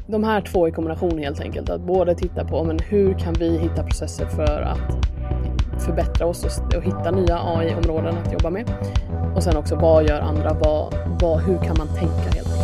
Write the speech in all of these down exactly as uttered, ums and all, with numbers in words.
de här två i kombination helt enkelt. Att både titta på men hur kan vi hitta processer för att förbättra oss och, och hitta nya A I-områden att jobba med. Och sen också vad gör andra, vad, vad, hur kan man tänka helt enkelt.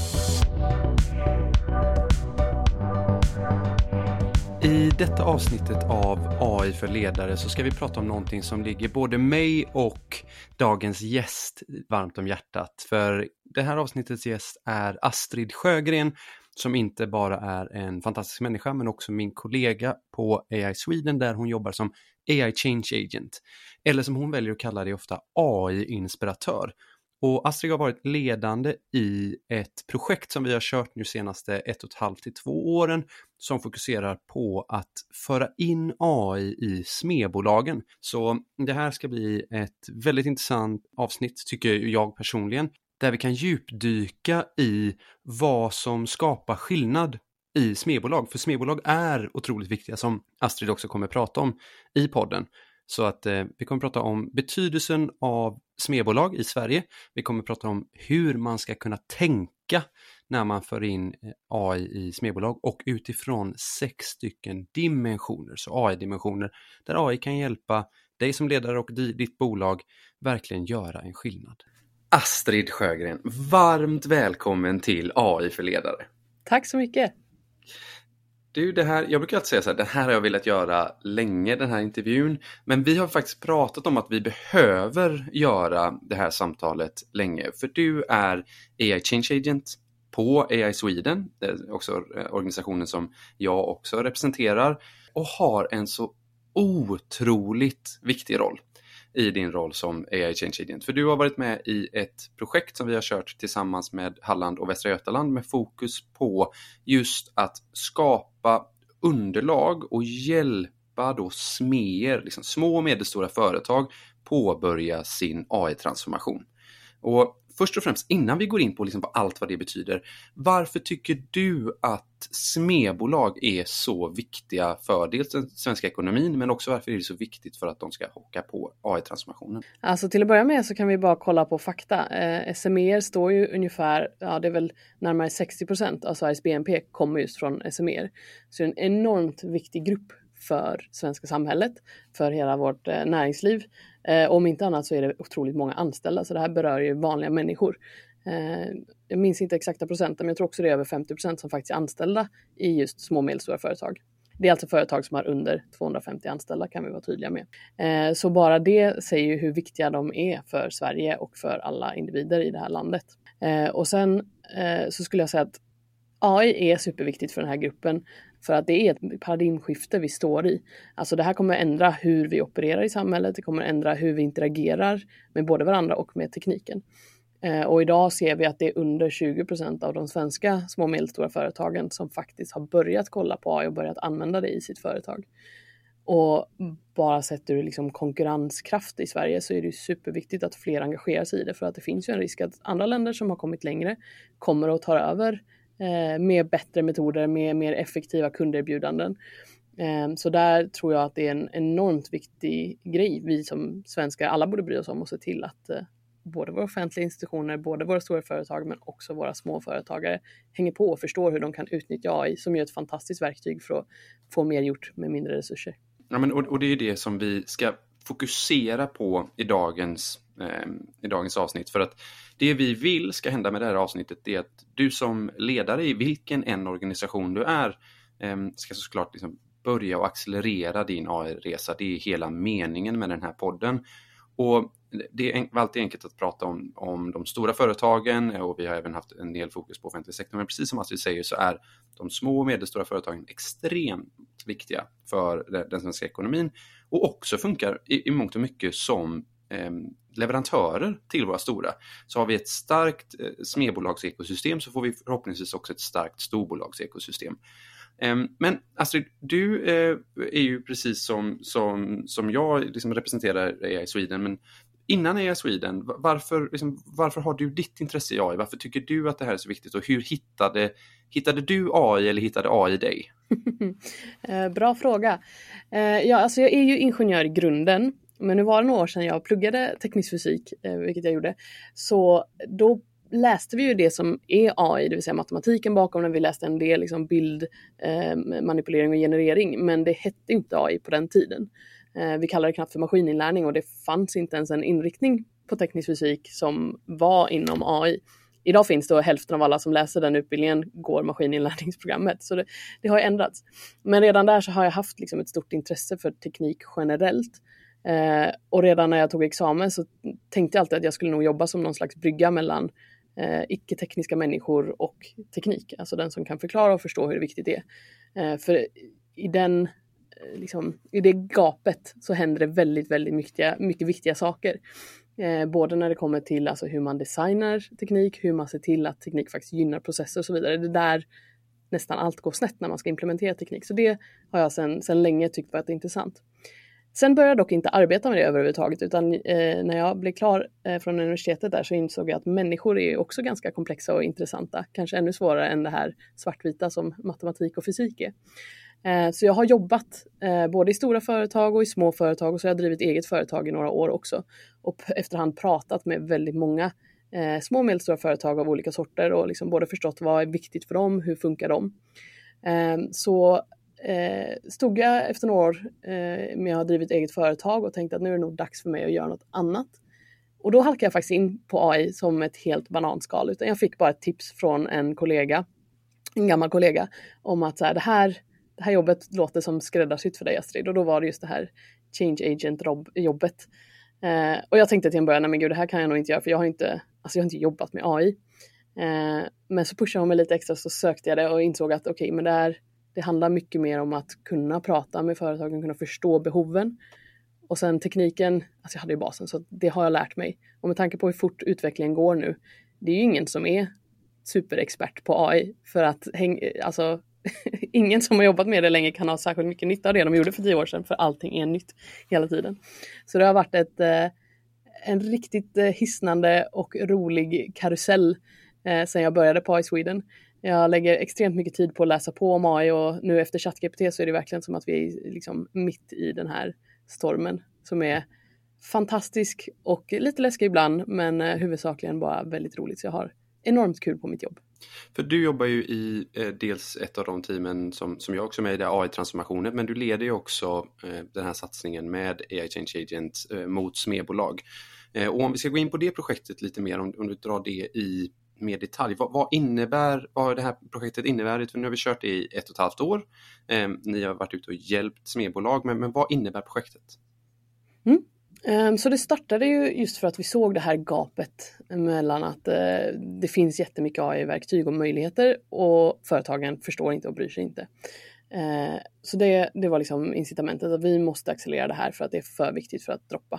I detta avsnittet av A I för ledare så ska vi prata om någonting som ligger både mig och dagens gäst varmt om hjärtat. För det här avsnittets gäst är Astrid Sjögren, som inte bara är en fantastisk människa men också min kollega på A I Sweden där hon jobbar som A I Change Agent. Eller som hon väljer att kalla det ofta A I-inspiratör. Och Astrid har varit ledande i ett projekt som vi har kört nu senaste ett och ett halvt till två åren som fokuserar på att föra in A I i smedbolagen. Så det här ska bli ett väldigt intressant avsnitt tycker jag personligen, där vi kan djupdyka i vad som skapar skillnad i smedbolag. För smedbolag är otroligt viktiga, som Astrid också kommer prata om i podden. Så att eh, vi kommer prata om betydelsen av smedbolag i Sverige. Vi kommer prata om hur man ska kunna tänka när man för in A I i smedbolag och utifrån sex stycken dimensioner, så A I-dimensioner där A I kan hjälpa dig som ledare och ditt bolag verkligen göra en skillnad. Astrid Sjögren, varmt välkommen till A I för ledare. Tack så mycket. Du, det här, jag brukar alltid säga så här, det här har jag velat göra länge, den här intervjun. Men vi har faktiskt pratat om att vi behöver göra det här samtalet länge. För du är A I Change Agent på A I Sweden, det är också organisationen som jag också representerar. Och har en så otroligt viktig roll i din roll som A I Change Agent. För du har varit med i ett projekt som vi har kört tillsammans med Halland och Västra Götaland med fokus på just att skapa underlag och hjälpa då smer, liksom små och medelstora företag påbörja sin A I-transformation. Och först och främst, innan vi går in på, liksom på allt vad det betyder, varför tycker du att smedbolag är så viktiga för dels den svenska ekonomin, men också varför är det så viktigt för att de ska hocka på A I-transformationen? Alltså till att börja med så kan vi bara kolla på fakta. Eh, S M E står ju ungefär, ja det är väl närmare sextio procent av Sveriges B N P kommer just från S M E. Så det är en enormt viktig grupp för svenska samhället, för hela vårt eh, näringsliv. Eh, om inte annat så är det otroligt många anställda, så det här berör ju vanliga människor. Eh, jag minns inte exakta procenten, men jag tror också det är över femtio procent som faktiskt är anställda i just små och medelstora företag. Det är alltså företag som har under tvåhundrafemtio anställda, kan vi vara tydliga med. Eh, så bara det säger ju hur viktiga de är för Sverige och för alla individer i det här landet. Eh, och sen eh, så skulle jag säga att A I är superviktigt för den här gruppen, för att det är ett paradigmskifte vi står i. Alltså det här kommer ändra hur vi opererar i samhället, det kommer ändra hur vi interagerar med både varandra och med tekniken. Eh, och idag ser vi att det är under tjugo procent av de svenska små och medelstora företagen som faktiskt har börjat kolla på A I och börjat använda det i sitt företag. Och bara sett ur liksom konkurrenskraft i Sverige så är det superviktigt att fler engagerar sig i det, för att det finns ju en risk att andra länder som har kommit längre kommer att ta över Eh, med bättre metoder, med mer effektiva kunderbjudanden. Eh, så där tror jag att det är en enormt viktig grej vi som svenskar alla borde bry oss om och se till att eh, både våra offentliga institutioner, både våra stora företag men också våra småföretagare hänger på och förstår hur de kan utnyttja A I, som är ett fantastiskt verktyg för att få mer gjort med mindre resurser. Ja, men, och, och det är det som vi ska fokusera på i dagens, eh, i dagens avsnitt. För att det vi vill ska hända med det här avsnittet är att du som ledare i vilken en organisation du är eh, ska såklart liksom börja och accelerera din A I-resa. Det är hela meningen med den här podden. Och det är alltid enkelt att prata om, om de stora företagen, och vi har även haft en del fokus på offentlig sektor. Men precis som Astrid säger så är de små och medelstora företagen extremt viktiga för den svenska ekonomin. Och också funkar i, i mångt och mycket som eh, leverantörer till våra stora. Så har vi ett starkt eh, smedbolagsekosystem, så får vi förhoppningsvis också ett starkt storbolagsekosystem. Eh, men Astrid, du eh, är ju precis som, som, som jag liksom representerar A I Sweden, men innan A I Sweden, varför, liksom, varför har du ditt intresse i A I? Varför tycker du att det här är så viktigt? Och hur hittade, hittade du A I eller hittade A I dig? Bra fråga. Ja, alltså jag är ju ingenjör i grunden. Men nu var det några år sedan jag pluggade teknisk fysik, vilket jag gjorde. Så då läste vi ju det som är A I, det vill säga matematiken bakom den. Vi läste en del liksom bild, eh, manipulering och generering, men det hette inte A I på den tiden. Eh, vi kallade det knappt för maskininlärning och det fanns inte ens en inriktning på teknisk fysik som var inom A I. Idag finns det hälften av alla som läser den utbildningen går maskininlärningsprogrammet, så det, det har ändrats. Men redan där så har jag haft liksom ett stort intresse för teknik generellt. Eh, och redan när jag tog examen så tänkte jag alltid att jag skulle nog jobba som någon slags brygga mellan eh, icke-tekniska människor och teknik. Alltså den som kan förklara och förstå hur viktigt det är. Eh, för i, den, eh, liksom, i det gapet så händer det väldigt, väldigt mycket, mycket viktiga saker. Eh, både när det kommer till alltså, hur man designar teknik, hur man ser till att teknik faktiskt gynnar processer och så vidare. Det där nästan allt går snett när man ska implementera teknik. Så det har jag sedan, sedan länge tyckt varit intressant. Sen började jag dock inte arbeta med det överhuvudtaget, utan eh, när jag blev klar eh, från universitetet där så insåg jag att människor är också ganska komplexa och intressanta. Kanske ännu svårare än det här svartvita som matematik och fysik är. Eh, så jag har jobbat eh, både i stora företag och i små företag, och så har jag drivit eget företag i några år också. Och p- efterhand pratat med väldigt många eh, små och medelstora företag av olika sorter och liksom både förstått vad är viktigt för dem, hur funkar de. Eh, så Eh, stod jag efter några år eh, med att ha drivit eget företag och tänkte att nu är det nog dags för mig att göra något annat. Och då halkade jag faktiskt in på A I som ett helt bananskal. Utan jag fick bara ett tips från en kollega, en gammal kollega, om att så här, det, här, det här jobbet låter som skräddarsytt för dig, Astrid. Och då var det just det här change agent-jobbet. Eh, och jag tänkte till en början, nej men gud, det här kan jag nog inte göra, för jag har inte, alltså jag har inte jobbat med A I. Eh, men så pushade hon mig lite extra, så sökte jag det och insåg att okej, okay, men det är Det handlar mycket mer om att kunna prata med företagen, kunna förstå behoven. Och sen tekniken, alltså jag hade ju basen, så det har jag lärt mig. Och med tanke på hur fort utvecklingen går nu, det är ju ingen som är superexpert på A I. För att häng, alltså, ingen som har jobbat med det länge kan ha särskilt mycket nytta av det de gjorde för tio år sedan. För allting är nytt hela tiden. Så det har varit ett, en riktigt hisnande och rolig karusell sen jag började på A I Sweden. Jag lägger extremt mycket tid på att läsa på om A I, och nu efter ChatGPT så är det verkligen som att vi är liksom mitt i den här stormen som är fantastisk och lite läskig ibland, men huvudsakligen bara väldigt roligt. Så jag har enormt kul på mitt jobb. För du jobbar ju i eh, dels ett av de teamen som, som jag också är med i, det A I-transformationen, men du leder ju också eh, den här satsningen med A I Change Agent eh, mot smedbolag. Eh, och om vi ska gå in på det projektet lite mer, om, om du drar det i mer detalj. Vad, vad innebär, vad det här projektet innebär? För nu har vi kört det i ett och ett halvt år. Eh, ni har varit ute och hjälpt smedbolag, men, men vad innebär projektet? Mm. Um, så det startade ju just för att vi såg det här gapet mellan att uh, det finns jättemycket A I-verktyg och möjligheter och företagen förstår inte och bryr sig inte. Uh, så det, det var liksom incitamentet att vi måste accelerera det här för att det är för viktigt för att droppa.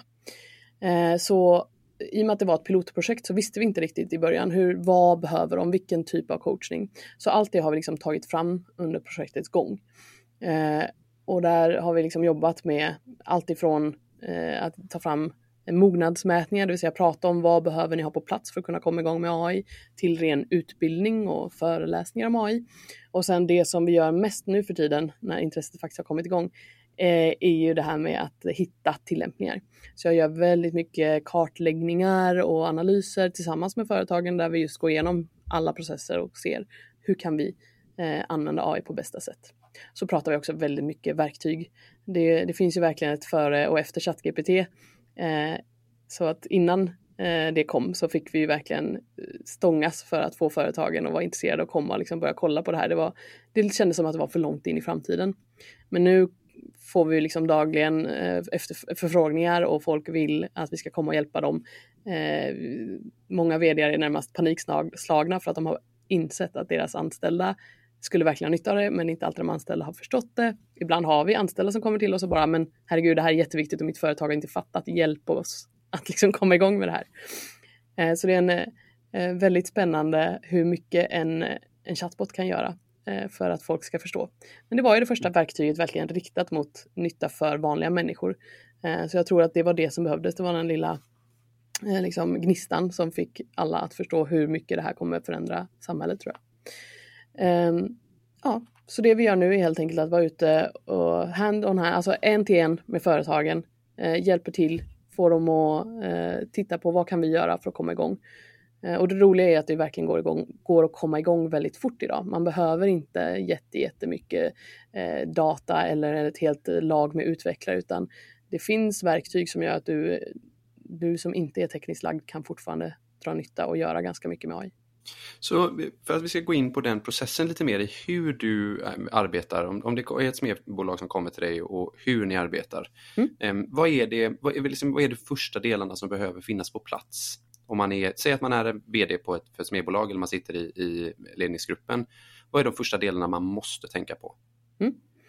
Uh, så i och med att det var ett pilotprojekt så visste vi inte riktigt i början hur, vad behöver de, vilken typ av coachning. Så allt det har vi liksom tagit fram under projektets gång. Eh, och där har vi liksom jobbat med allt ifrån eh, att ta fram mognadsmätningar, det vill säga prata om vad behöver ni ha på plats för att kunna komma igång med A I, till ren utbildning och föreläsningar om A I. Och sen det som vi gör mest nu för tiden när intresset faktiskt har kommit igång eh, är ju det här med att hitta tillämpningar. Så jag gör väldigt mycket kartläggningar och analyser tillsammans med företagen där vi just går igenom alla processer och ser hur kan vi eh, använda A I på bästa sätt. Så pratar vi också väldigt mycket verktyg. Det, det finns ju verkligen ett före och efter ChatGPT. Eh, så att innan eh, det kom så fick vi ju verkligen stångas för att få företagen att vara intresserade och komma och liksom börja kolla på det här. Det, var, det kändes som att det var för långt in i framtiden. Men nu får vi liksom dagligen eh, efter förfrågningar och folk vill att vi ska komma och hjälpa dem. Eh, många vd:ar är närmast panikslagna för att de har insett att deras anställda skulle verkligen ha nytta av det, men inte alltid de anställda har förstått det. Ibland har vi anställda som kommer till oss och bara, men herregud, det här är jätteviktigt och mitt företag har inte fattat, hjälp oss att liksom komma igång med det här. Eh, så det är en eh, väldigt spännande hur mycket en, en chatbot kan göra eh, för att folk ska förstå. Men det var ju det första verktyget verkligen riktat mot nytta för vanliga människor. Eh, så jag tror att det var det som behövdes. Det var den lilla eh, liksom gnistan som fick alla att förstå hur mycket det här kommer förändra samhället, tror jag. Um, ja, så det vi gör nu är helt enkelt att vara ute och hand on hand, alltså en till en med företagen, uh, hjälper till, får dem att uh, titta på vad kan vi göra för att komma igång. Och det roliga är att det verkligen går, igång, går att komma igång väldigt fort idag. Man behöver inte jätte, jättemycket eh, data eller ett helt lag med utvecklare, utan det finns verktyg som gör att du, du som inte är tekniskt lagd kan fortfarande dra nytta och göra ganska mycket med A I. Så för att vi ska gå in på den processen lite mer i hur du arbetar, om, om det är ett smedbolag som kommer till dig och hur ni arbetar. Mm. Um, vad, är det, vad, är, liksom, vad är de första delarna som behöver finnas på plats? Om man är, säg att man är vd på ett, för ett smedbolag eller man sitter i, i ledningsgruppen. Vad är de första delarna man måste tänka på? Mm.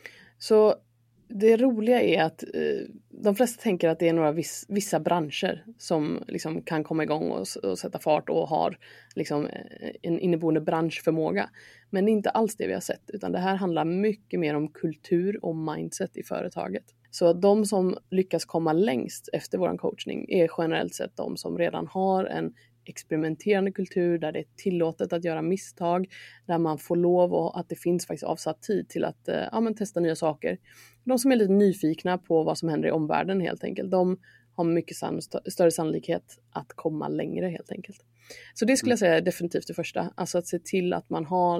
Så det roliga är att eh, de flesta tänker att det är några viss, vissa branscher som liksom kan komma igång och, och sätta fart och har liksom en inneboende branschförmåga. Men det är inte alls det vi har sett, utan det här handlar mycket mer om kultur och mindset i företaget. Så de som lyckas komma längst efter vår coachning är generellt sett de som redan har en experimenterande kultur där det är tillåtet att göra misstag, där man får lov och att det finns faktiskt avsatt tid till att ja, men testa nya saker. De som är lite nyfikna på vad som händer i omvärlden helt enkelt, de har mycket sann, större sannolikhet att komma längre helt enkelt. Så det skulle jag säga är definitivt det första, alltså att se till att man har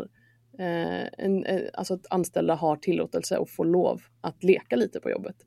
eh, en, eh, alltså att anställda har tillåtelse och får lov att leka lite på jobbet.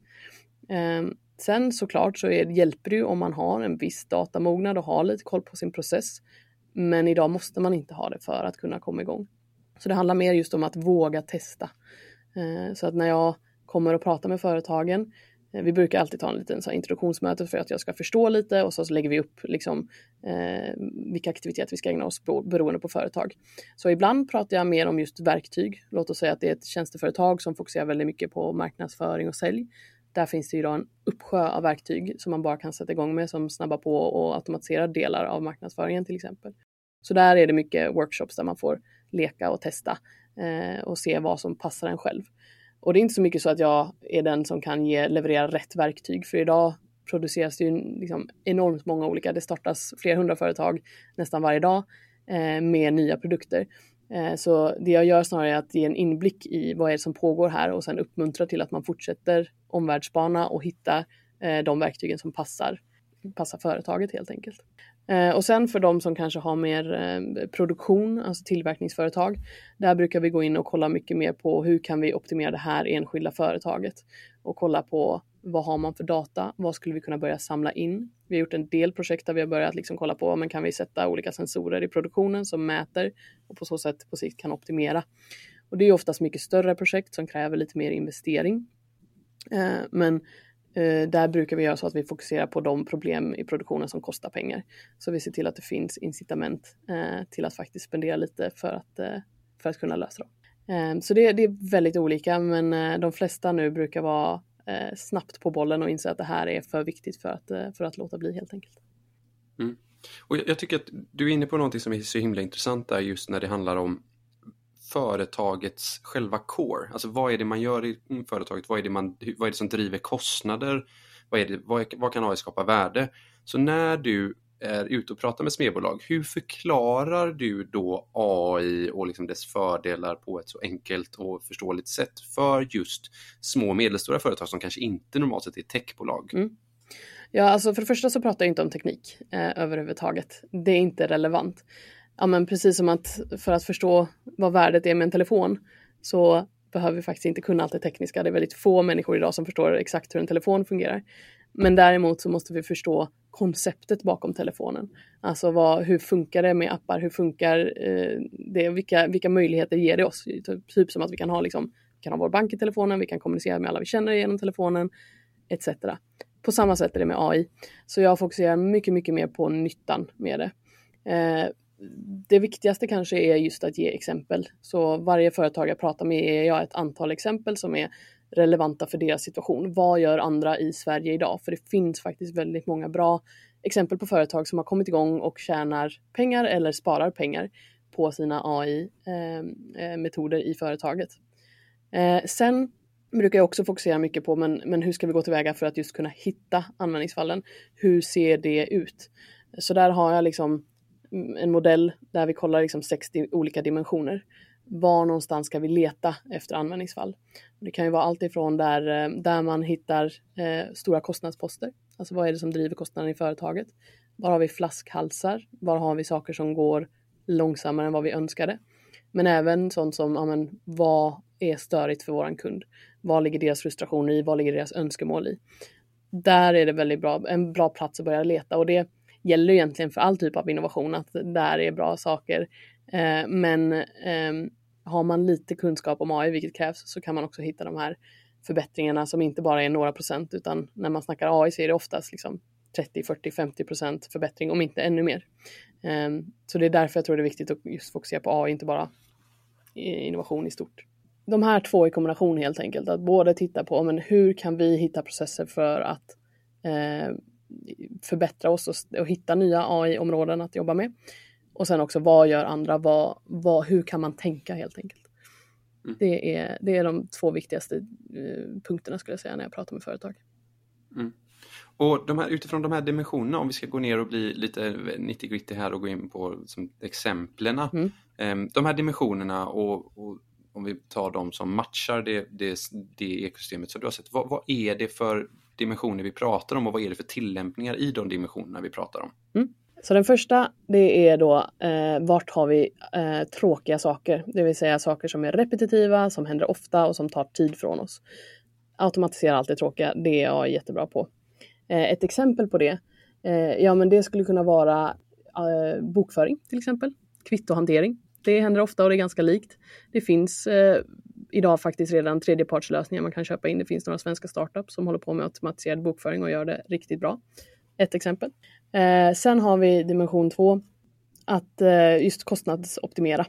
Eh, Sen såklart så är, hjälper det ju om man har en viss datamognad och har lite koll på sin process. Men idag måste man inte ha det för att kunna komma igång. Så det handlar mer just om att våga testa. Eh, så att när jag kommer och pratar med företagen, eh, vi brukar alltid ta en liten så här introduktionsmöte för att jag ska förstå lite. Och så, så lägger vi upp liksom, eh, vilka aktiviteter vi ska ägna oss på beroende på företag. Så ibland pratar jag mer om just verktyg. Låt oss säga att det är ett tjänsteföretag som fokuserar väldigt mycket på marknadsföring och sälj. Där finns det idag en uppsjö av verktyg som man bara kan sätta igång med, som snabbar på och automatiserar delar av marknadsföringen till exempel. Så där är det mycket workshops där man får leka och testa eh, och se vad som passar en själv. Och det är inte så mycket så att jag är den som kan ge, leverera rätt verktyg, för idag produceras det ju liksom enormt många olika. Det startas flera hundra företag nästan varje dag eh, med nya produkter. Så det jag gör snarare är att ge en inblick i vad är det som pågår här och sen uppmuntra till att man fortsätter omvärldsspana och hitta de verktygen som passar, passar företaget helt enkelt. Och sen för de som kanske har mer produktion, alltså tillverkningsföretag, där brukar vi gå in och kolla mycket mer på hur kan vi optimera det här enskilda företaget och kolla på vad har man för data, vad skulle vi kunna börja samla in. Vi har gjort en del projekt där vi har börjat liksom kolla på, men kan vi sätta olika sensorer i produktionen som mäter och på så sätt på sikt kan optimera. Och det är oftast mycket större projekt som kräver lite mer investering. Eh, men eh, där brukar vi göra så att vi fokuserar på de problem i produktionen som kostar pengar. Så vi ser till att det finns incitament eh, till att faktiskt spendera lite för att, eh, för att kunna lösa dem. Eh, så det, det är väldigt olika, men eh, de flesta nu brukar vara Eh, snabbt på bollen och inse att det här är för viktigt för att, eh, för att låta bli helt enkelt. Mm. Och jag, jag tycker att du är inne på något som är så himla intressant där, just när det handlar om företagets själva core. Alltså vad är det man gör i företaget? Vad är det, man, vad är det som driver kostnader? Vad, är det, vad, vad kan A I skapa värde? Så när du är ute och pratar med smedbolag, hur förklarar du då A I och liksom dess fördelar på ett så enkelt och förståeligt sätt för just små och medelstora företag som kanske inte normalt sett är techbolag? Mm. Ja, alltså för det första så pratar jag inte om teknik eh, överhuvudtaget. Det är inte relevant. Ja, men precis som att för att förstå vad värdet är med en telefon så behöver vi faktiskt inte kunna allt det tekniska. Det är väldigt få människor idag som förstår exakt hur en telefon fungerar. Men däremot så måste vi förstå konceptet bakom telefonen. Alltså vad, hur funkar det med appar? Hur funkar eh, det? Vilka, vilka möjligheter ger det oss? Typ som att vi kan ha, liksom, vi kan ha vår bank i telefonen, vi kan kommunicera med alla vi känner genom telefonen, et cetera. På samma sätt är det med A I. Så jag fokuserar mycket, mycket mer på nyttan med det. Eh, det viktigaste kanske är just att ge exempel. Så varje företag jag pratar med ger jag ett antal exempel som är relevanta för deras situation. Vad gör andra i Sverige idag? För det finns faktiskt väldigt många bra exempel på företag som har kommit igång och tjänar pengar eller sparar pengar på sina A I-metoder eh, i företaget. Eh, sen brukar jag också fokusera mycket på men, men hur ska vi gå tillväga för att just kunna hitta användningsfallen? Hur ser det ut? Så där har jag liksom en modell där vi kollar liksom sextio olika dimensioner. Var någonstans ska vi leta efter användningsfall? Det kan ju vara allt ifrån där, där man hittar eh, stora kostnadsposter. Alltså vad är det som driver kostnaden i företaget? Var har vi flaskhalsar? Var har vi saker som går långsammare än vad vi önskade? Men även sånt som, ja, men, vad är störigt för våran kund? Vad ligger deras frustrationer i? Vad ligger deras önskemål i? Där är det väldigt bra, en bra plats att börja leta. Och det gäller egentligen för all typ av innovation, att där är bra saker. Eh, men eh, har man lite kunskap om A I, vilket krävs, så kan man också hitta de här förbättringarna som inte bara är några procent, utan när man snackar A I så är det oftast liksom trettio, fyrtio, femtio procent förbättring, om inte ännu mer. Um, så det är därför jag tror det är viktigt att just fokusera på A I, inte bara innovation i stort. De här två i kombination helt enkelt, att både titta på men hur kan vi hitta processer för att eh, förbättra oss och, och hitta nya A I-områden att jobba med. Och sen också, vad gör andra? Vad, vad, hur kan man tänka helt enkelt? Mm. Det, är, det är de två viktigaste eh, punkterna skulle jag säga när jag pratar med företag. Mm. Och de här, utifrån de här dimensionerna, om vi ska gå ner och bli lite nitty-gritty här och gå in på som exemplerna. Mm. Eh, de här dimensionerna och, och om vi tar dem som matchar det, det, det ekosystemet så du har sett, vad, vad är det för dimensioner vi pratar om och vad är det för tillämpningar i de dimensionerna vi pratar om? Mm. Så den första, det är då eh, vart har vi eh, tråkiga saker, det vill säga saker som är repetitiva, som händer ofta och som tar tid från oss. Automatisera allt det tråkiga, det är jag jättebra på. Eh, ett exempel på det, eh, ja men det skulle kunna vara eh, bokföring till exempel, kvittohantering. Det händer ofta och det är ganska likt. Det finns eh, idag faktiskt redan tredjepartslösningar man kan köpa in. Det finns några svenska startups som håller på med automatiserad bokföring och gör det riktigt bra. Ett exempel. Eh, sen har vi dimension två. Att eh, just kostnadsoptimera.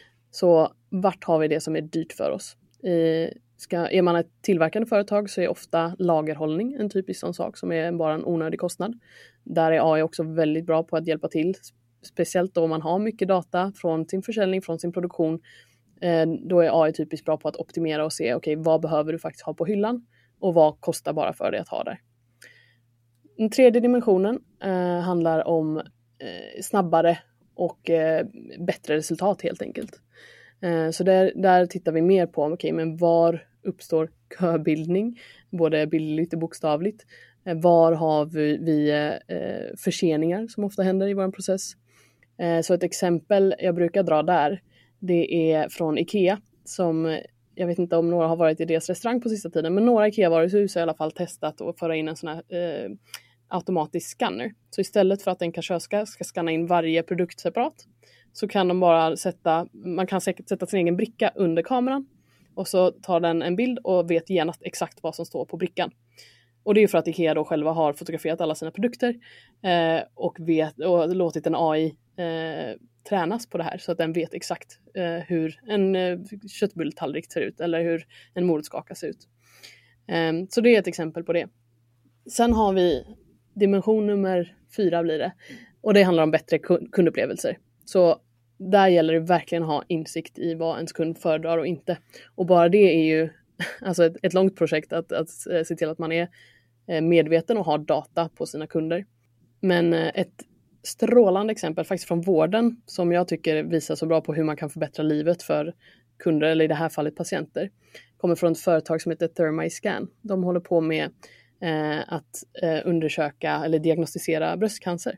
Så vart har vi det som är dyrt för oss? Eh, ska, är man ett tillverkande företag så är ofta lagerhållning en typisk sån sak som är bara en onödig kostnad. Där är A I också väldigt bra på att hjälpa till. Speciellt då om man har mycket data från sin försäljning, från sin produktion. Eh, då är A I typiskt bra på att optimera och se okej, okay, vad behöver du faktiskt ha på hyllan? Och vad kostar bara för dig att ha där? Den tredje dimensionen eh, handlar om eh, snabbare och eh, bättre resultat helt enkelt. Eh, så där, där tittar vi mer på okay, men var uppstår köbildning, både bildligt och bokstavligt. Eh, var har vi, vi eh, förseningar som ofta händer i vår process. Eh, så ett exempel jag brukar dra där, det är från IKEA som... Jag vet inte om några har varit i deras restaurang på sista tiden, men några IKEA-varuhus har i alla fall testat att föra in en sån här eh, automatisk scanner. Så istället för att en kassörska ska scanna in varje produkt separat så kan de bara sätta, man kan säkert sätta sin egen bricka under kameran och så tar den en bild och vet genast exakt vad som står på brickan. Och det är för att IKEA då själva har fotograferat alla sina produkter eh, och, vet, och låtit en A I eh, tränas på det här så att den vet exakt eh, hur en eh, köttbulltallrik ser ut eller hur en morotskaka ser ut. Eh, så det är ett exempel på det. Sen har vi dimension nummer fyra blir det. Och det handlar om bättre kundupplevelser. Så där gäller det verkligen att ha insikt i vad ens kund föredrar och inte. Och bara det är ju alltså ett, ett långt projekt att, att se till att man är medveten och har data på sina kunder. Men ett strålande exempel faktiskt från vården som jag tycker visar så bra på hur man kan förbättra livet för kunder, eller i det här fallet patienter, kommer från ett företag som heter Thermiscan. De håller på med eh, att eh, undersöka eller diagnostisera bröstcancer.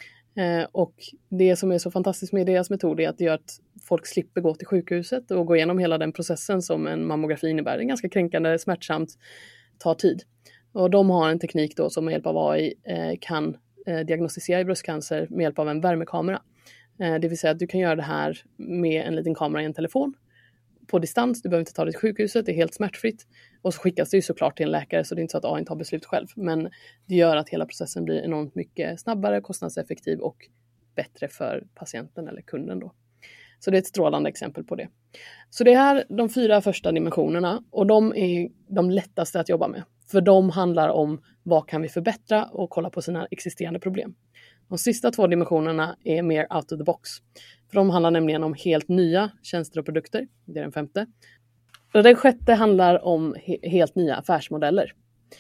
Eh, och det som är så fantastiskt med deras metod är att det gör att folk slipper gå till sjukhuset och gå igenom hela den processen som en mammografi innebär. Det är ganska kränkande, smärtsamt, tar tid. Och de har en teknik då som med hjälp av A I eh, kan eh, diagnostisera i bröstcancer med hjälp av en värmekamera. Eh, det vill säga att du kan göra det här med en liten kamera i en telefon på distans. Du behöver inte ta det till sjukhuset, det är helt smärtfritt. Och så skickas det ju såklart till en läkare så det är inte så att A I tar beslut själv. Men det gör att hela processen blir enormt mycket snabbare, kostnadseffektiv och bättre för patienten eller kunden då. Så det är ett strålande exempel på det. Så det är här de fyra första dimensionerna och de är de lättaste att jobba med. För de handlar om vad kan vi förbättra och kolla på sina existerande problem. De sista två dimensionerna är mer out of the box. För de handlar nämligen om helt nya tjänster och produkter. Det är den femte. Och den sjätte handlar om he- helt nya affärsmodeller.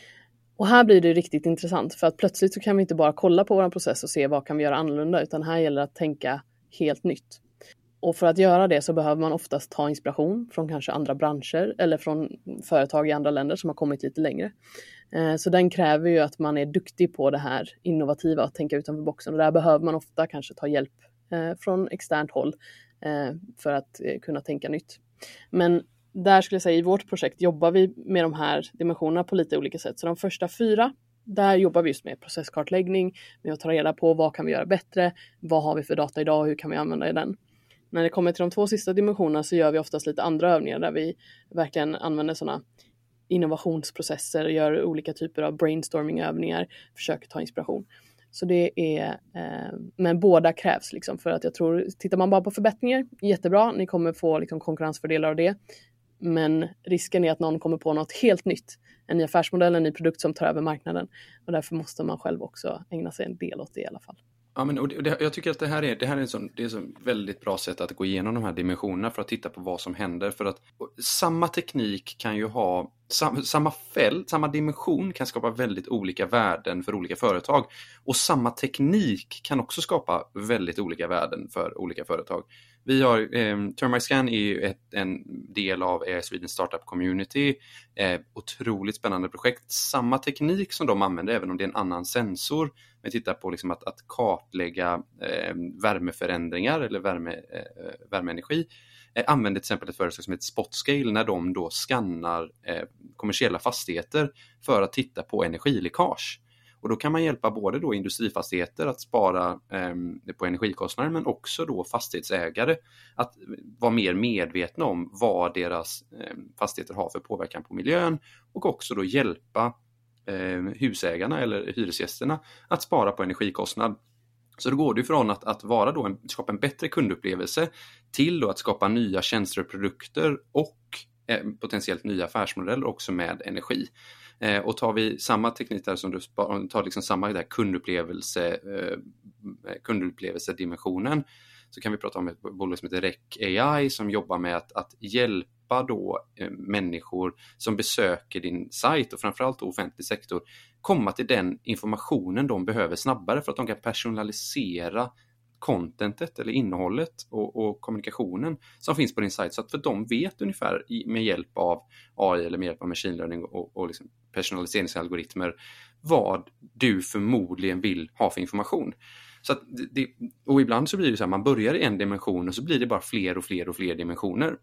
Och här blir det riktigt intressant för att plötsligt så kan vi inte bara kolla på vår process och se vad kan vi göra annorlunda utan här gäller det att tänka helt nytt. Och för att göra det så behöver man oftast ta inspiration från kanske andra branscher eller från företag i andra länder som har kommit lite längre. Så den kräver ju att man är duktig på det här innovativa, att tänka utanför boxen. Och där behöver man ofta kanske ta hjälp från externt håll för att kunna tänka nytt. Men där skulle jag säga i vårt projekt jobbar vi med de här dimensionerna på lite olika sätt. Så de första fyra, där jobbar vi just med processkartläggning, med att ta reda på vad kan vi göra bättre, vad har vi för data idag och hur kan vi använda den. När det kommer till de två sista dimensionerna så gör vi oftast lite andra övningar där vi verkligen använder sådana innovationsprocesser, gör olika typer av brainstormingövningar, försöker ta inspiration. Så det är, eh, men båda krävs liksom, för att jag tror, tittar man bara på förbättringar, jättebra, ni kommer få liksom konkurrensfördelar av det. Men risken är att någon kommer på något helt nytt, en ny affärsmodell, en ny produkt som tar över marknaden. Och därför måste man själv också ägna sig en del åt det i alla fall. Ja, men och det, och det, jag tycker att det här är, det här är en sån, det är ett sån väldigt bra sätt att gå igenom de här dimensionerna för att titta på vad som händer. För att samma teknik kan ju ha, sam, samma fält, samma dimension kan skapa väldigt olika värden för olika företag. Och samma teknik kan också skapa väldigt olika värden för olika företag. Vi har, eh, TermiScan är ju ett, en del av A I Sweden Startup Community. Eh, otroligt spännande projekt. Samma teknik som de använder, även om det är en annan sensor. Vi tittar på liksom att, att kartlägga eh, värmeförändringar eller värme, eh, värmeenergi. Eh, använder till exempel ett företag som heter Spotscale när de då skannar eh, kommersiella fastigheter för att titta på energiläckage. Och då kan man hjälpa både då industrifastigheter att spara eh, på energikostnader, men också då fastighetsägare att vara mer medvetna om vad deras eh, fastigheter har för påverkan på miljön, och också då hjälpa eh, husägarna eller hyresgästerna att spara på energikostnad. Så då går det från att, att vara då en, skapa en bättre kundupplevelse till då att skapa nya tjänster och produkter och eh, potentiellt nya affärsmodeller också med energi. Eh, och tar vi samma teknik där som du tar liksom samma där kundupplevelse, eh, kundupplevelsedimensionen, så kan vi prata om ett bolag som heter R E C A I som jobbar med att, att hjälpa då eh, människor som besöker din sajt och framförallt då offentlig sektor komma till den informationen de behöver snabbare för att de kan personalisera contentet eller innehållet och, och kommunikationen som finns på din sajt, så att för de vet ungefär i, med hjälp av A I eller med hjälp av machine learning och, och liksom personaliseringsalgoritmer vad du förmodligen vill ha för information. Så att det, och ibland så blir det så här, man börjar i en dimension och så blir det bara fler och fler och fler dimensioner.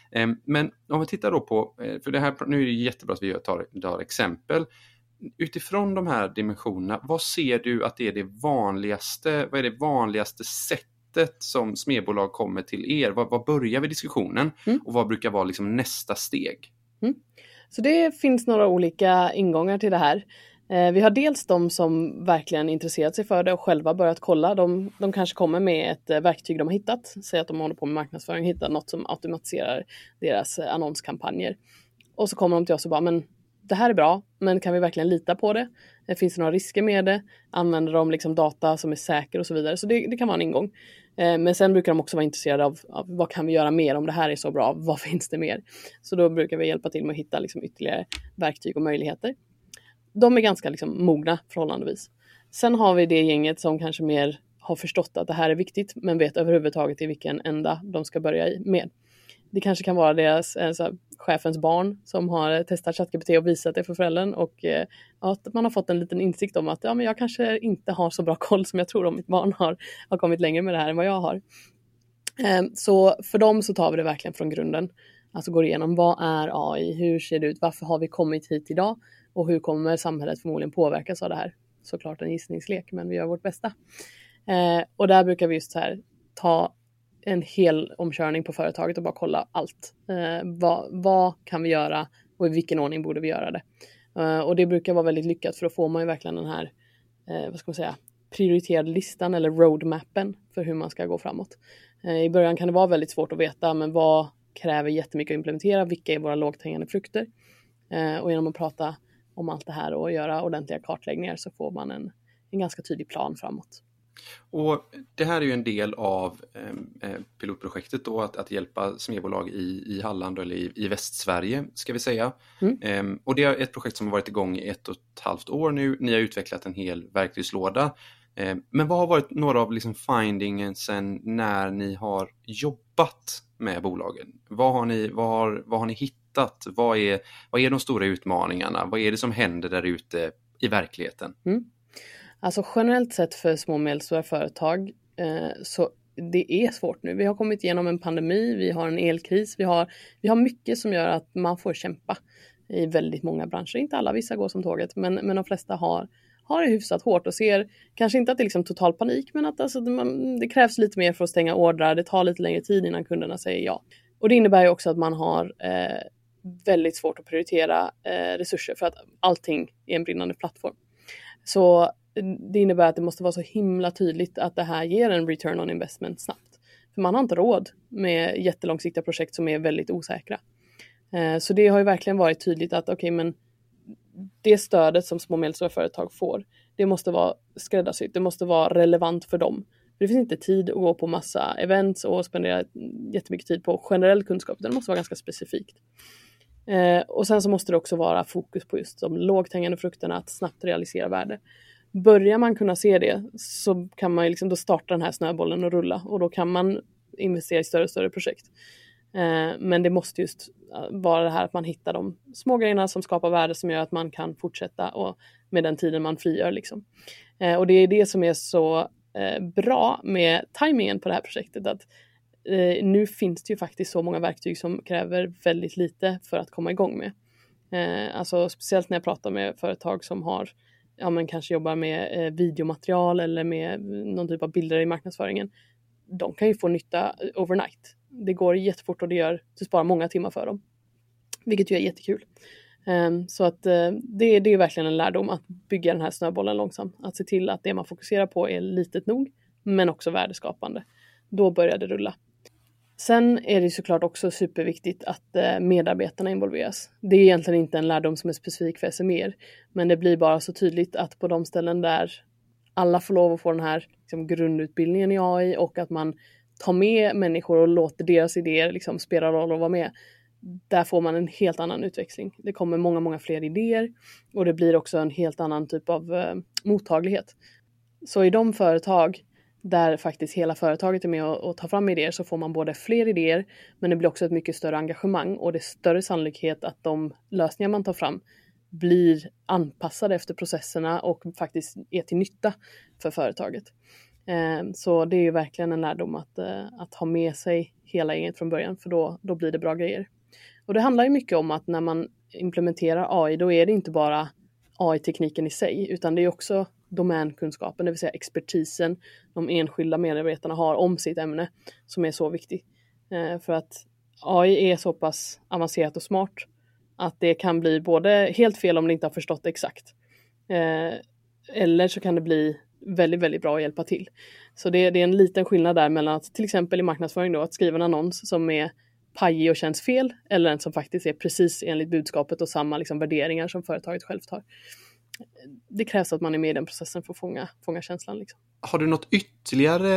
Men om vi tittar då på, för det här, nu är det jättebra att vi tar, tar exempel. Utifrån de här dimensionerna, vad ser du att det är det vanligaste, vad är det vanligaste sättet som smedbolag kommer till er? Vad, vad börjar vi diskussionen mm. och vad brukar vara liksom nästa steg? Mm. Så det finns några olika ingångar till det här. Eh, vi har dels de som verkligen intresserat sig för det och själva börjat kolla. De, de kanske kommer med ett eh, verktyg de har hittat. Säg att de håller på med marknadsföring och hittar något som automatiserar deras eh, annonskampanjer. Och så kommer de till oss och bara, men det här är bra, men kan vi verkligen lita på det? Finns det några risker med det? Använder de liksom data som är säker och så vidare? Så det, det kan vara en ingång. Eh, men sen brukar de också vara intresserade av, av vad kan vi göra mer om det här är så bra? Vad finns det mer? Så då brukar vi hjälpa till med att hitta liksom ytterligare verktyg och möjligheter. De är ganska liksom mogna förhållandevis. Sen har vi det gänget som kanske mer har förstått att det här är viktigt, men vet överhuvudtaget i vilken ända de ska börja med. Det kanske kan vara deras alltså, chefens barn som har testat ChatGPT och visat det för föräldern, och eh, att man har fått en liten insikt om att ja, men jag kanske inte har så bra koll som jag tror om mitt barn har, har kommit längre med det här än vad jag har. Eh, så för dem så tar vi det verkligen från grunden. Alltså går igenom, vad är A I, hur ser det ut, varför har vi kommit hit idag och hur kommer samhället förmodligen påverkas av det här. Såklart en gissningslek, men vi gör vårt bästa. Eh, och där brukar vi just så här ta en hel omkörning på företaget och bara kolla allt. Eh, vad, vad kan vi göra och i vilken ordning borde vi göra det? Eh, och det brukar vara väldigt lyckat, för då får man ju verkligen den här eh, vad ska man säga, prioriterade listan eller roadmappen för hur man ska gå framåt. Eh, I början kan det vara väldigt svårt att veta, men vad kräver jättemycket att implementera? Vilka är våra lågt hängande frukter? Eh, och genom att prata om allt det här och göra ordentliga kartläggningar så får man en, en ganska tydlig plan framåt. Och det här är ju en del av eh, pilotprojektet då, att, att hjälpa smedbolag i, i Halland eller i, i Västsverige ska vi säga. Mm. Eh, och det är ett projekt som har varit igång i ett och ett halvt år nu. Ni har utvecklat en hel verktygslåda. Eh, men vad har varit några av liksom findingen sen när ni har jobbat jobbat med bolagen? Vad har ni, vad har, vad har ni hittat? Vad är, vad är de stora utmaningarna? Vad är det som händer där ute i verkligheten? Mm. Alltså generellt sett för små och medelstora företag eh, så det är svårt nu. Vi har kommit igenom en pandemi, vi har en elkris, vi har, vi har mycket som gör att man får kämpa i väldigt många branscher. Inte alla, vissa går som tåget, men, men de flesta har, har det hyfsat hårt och ser kanske inte att det är liksom total panik, men att alltså, man, det krävs lite mer för att stänga ordrar. Det tar lite längre tid innan kunderna säger ja. Och det innebär ju också att man har eh, väldigt svårt att prioritera eh, resurser för att allting är en brinnande plattform. Så det innebär att det måste vara så himla tydligt att det här ger en return on investment snabbt. För man har inte råd med jättelångsiktiga projekt som är väldigt osäkra. Så det har ju verkligen varit tydligt att okej, okay, men det stödet som små och medelstora företag får, det måste vara skräddarsytt, det måste vara relevant för dem. För det finns inte tid att gå på massa events och spendera jättemycket tid på generell kunskap, det måste vara ganska specifikt. Och sen så måste det också vara fokus på just de lågthängande frukterna, att snabbt realisera värde. Börjar man kunna se det så kan man ju liksom då starta den här snöbollen och rulla, och då kan man investera i större och större projekt. Eh, men det måste just vara det här att man hittar de små grejerna som skapar värde som gör att man kan fortsätta och med den tiden man frigör liksom. Eh, och det är det som är så eh, bra med tajmingen på det här projektet, att eh, nu finns det ju faktiskt så många verktyg som kräver väldigt lite för att komma igång med. Eh, alltså speciellt när jag pratar med företag som har ja, men kanske jobbar med eh, videomaterial eller med någon typ av bilder i marknadsföringen. De kan ju få nytta overnight. Det går jättefort och det gör det sparar många timmar för dem. Vilket ju är jättekul. Um, så att uh, det, det är verkligen en lärdom att bygga den här snöbollen långsamt. Att se till att det man fokuserar på är litet nog, men också värdeskapande. Då börjar det rulla. Sen är det såklart också superviktigt att eh, medarbetarna involveras. Det är egentligen inte en lärdom som är specifik för S M E, men det blir bara så tydligt att på de ställen där alla får lov att få den här liksom, grundutbildningen i A I, och att man tar med människor och låter deras idéer liksom, spela roll och vara med. Där får man en helt annan utväxling. Det kommer många, många fler idéer, och det blir också en helt annan typ av eh, mottaglighet. Så i de företag där faktiskt hela företaget är med och, och tar fram idéer, så får man både fler idéer, men det blir också ett mycket större engagemang, och det är större sannolikhet att de lösningar man tar fram blir anpassade efter processerna och faktiskt är till nytta för företaget. Eh, så det är ju verkligen en lärdom att, eh, att ha med sig hela gänget från början, för då, då blir det bra grejer. Och det handlar ju mycket om att när man implementerar A I, då är det inte bara A I-tekniken i sig, utan det är också domänkunskapen, det vill säga expertisen de enskilda medarbetarna har om sitt ämne, som är så viktig. Eh, för att A I är så pass avancerat och smart att det kan bli både helt fel om det inte har förstått det exakt. Eh, eller så kan det bli väldigt, väldigt bra att hjälpa till. Så det, det är en liten skillnad där mellan att till exempel i marknadsföring då, att skriva en annons som är pajig och känns fel, eller en som faktiskt är precis enligt budskapet och samma liksom värderingar som företaget självt har. Det krävs att man är med i den processen för att fånga, fånga känslan. Liksom. Har du något ytterligare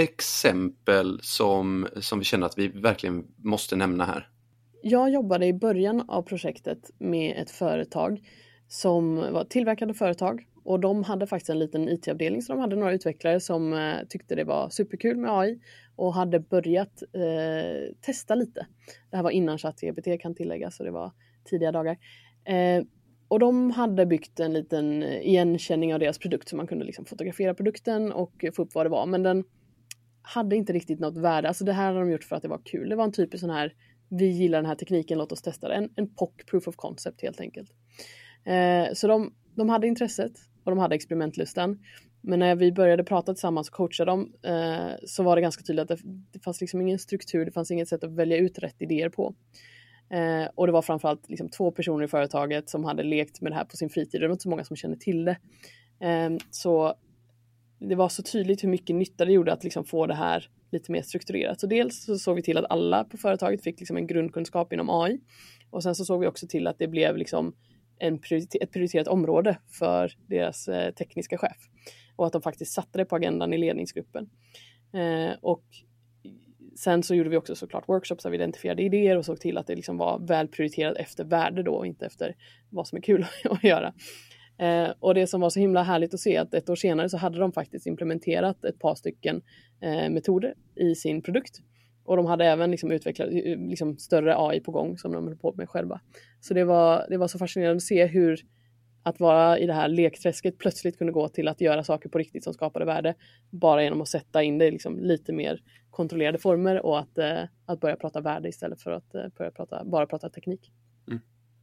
exempel som, som vi känner att vi verkligen måste nämna här? Jag jobbade i början av projektet med ett företag som var tillverkande företag, och de hade faktiskt en liten I T-avdelning, så de hade några utvecklare som eh, tyckte det var superkul med A I och hade börjat eh, testa lite. Det här var innan ChatGPT kan tilläggas, så det var tidiga dagar. Eh, och de hade byggt en liten igenkänning av deras produkt, så man kunde liksom fotografera produkten och få upp vad det var, men den hade inte riktigt något värde. Alltså det här hade de gjort för att det var kul. Det var en typisk sån här, vi gillar den här tekniken, låt oss testa det. En, en P O C, Proof of Concept helt enkelt. Eh, så de, de hade intresset och de hade experimentlustan. Men när vi började prata tillsammans och coacha dem eh, så var det ganska tydligt att det, det fanns liksom ingen struktur, det fanns inget sätt att välja ut rätt idéer på. Eh, och det var framförallt liksom två personer i företaget som hade lekt med det här på sin fritid. Det var inte så många som kände till det. Eh, så det var så tydligt hur mycket nytta det gjorde att liksom få det här lite mer strukturerat. Så dels så såg vi till att alla på företaget fick liksom en grundkunskap inom A I. Och sen så såg vi också till att det blev liksom en prioriter- ett prioriterat område för deras eh, tekniska chef. Och att de faktiskt satte det på agendan i ledningsgruppen. Eh, och sen så gjorde vi också såklart workshops där vi identifierade idéer och såg till att det liksom var väl prioriterat efter värde då, och inte efter vad som är kul att göra. Eh, och det som var så himla härligt att se, att ett år senare så hade de faktiskt implementerat ett par stycken eh, metoder i sin produkt. Och de hade även liksom utvecklat liksom större A I på gång som de höll på med själva. Så det var, det var så fascinerande att se hur att vara i det här lekträsket plötsligt kunde gå till att göra saker på riktigt som skapade värde. Bara genom att sätta in det i liksom lite mer kontrollerade former och att, eh, att börja prata värde istället för att eh, börja prata, bara prata teknik. Mm.